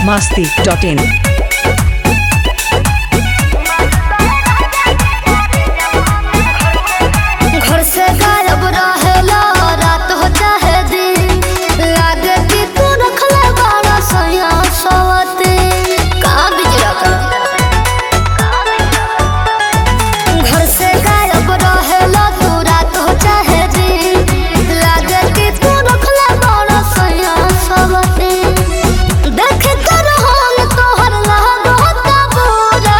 biharmasti.in। घर से गायब रहेला रात हो चाहे दिन, लागे कि तू रखले बाड़ा सया सवते कहाँ बिजरा कर। घर से गायब रहेला तू रात हो चाहे दिन, लागे कि तू रखले बाड़ा सया सवते। देख कर हम तोहर लागता बुरा,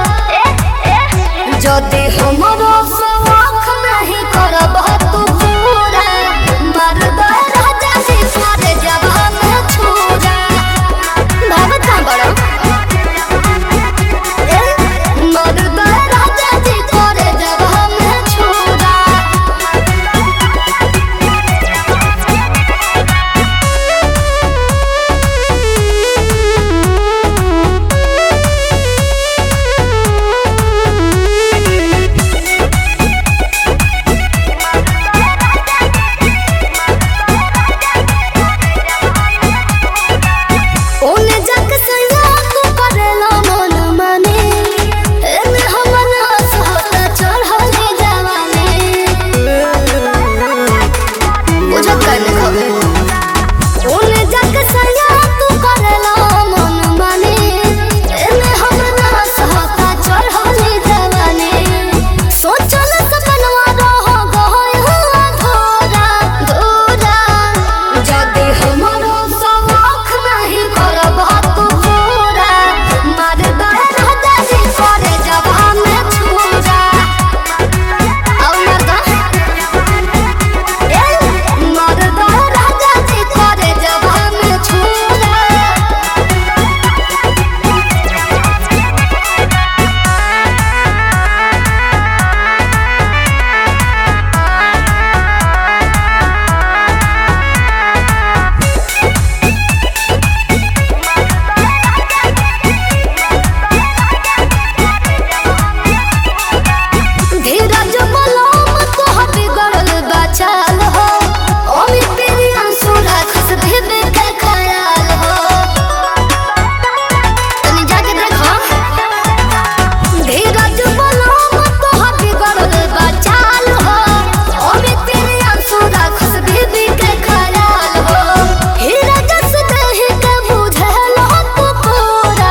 जदि हमरो शौक नहीं करब तू पूरा, मर्द राजा जी सारे जवान छूरा। भावता बड़ा मर्द राजा जी करे जवान छूरा। ओने जाके सैया तू करेला मन माने, एने हमन हंसता चढ़ले जवाने। बुझत करने खबे ओने जाके सैया तू करेला मन माने, एने हमन हंसता चढ़ले जवाने। सोचल सपनवा रह गए अधूरा धूरा, जदि हमरो शौक नहीं करब तू पूरा, मर्द राजा जी करे जवान छूरा। और मर्द राजा जी करे जवान छूरा। धीरज बलम तोहर बिगड़ल बचाल हो, अमित प्रियांशु राखस भेबे के ख्याल हो। तनी जाके देखो धीरज बलम तोहर बिगड़ल बचाल हो, अमित प्रियांशु राखस भेबे के ख्याल हो। हीरा जस देहि के बुझल तू पूरा,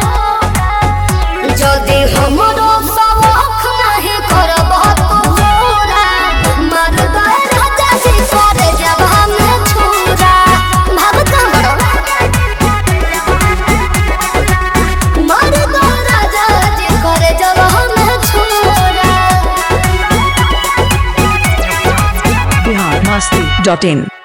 जदि हमरो शौक नहीं करब तू पूरा, मर्द राजा जी करे जवान छूरा। भावता बड़ो मर्द राजा जी करे जवान छूरा। biharmasti.in।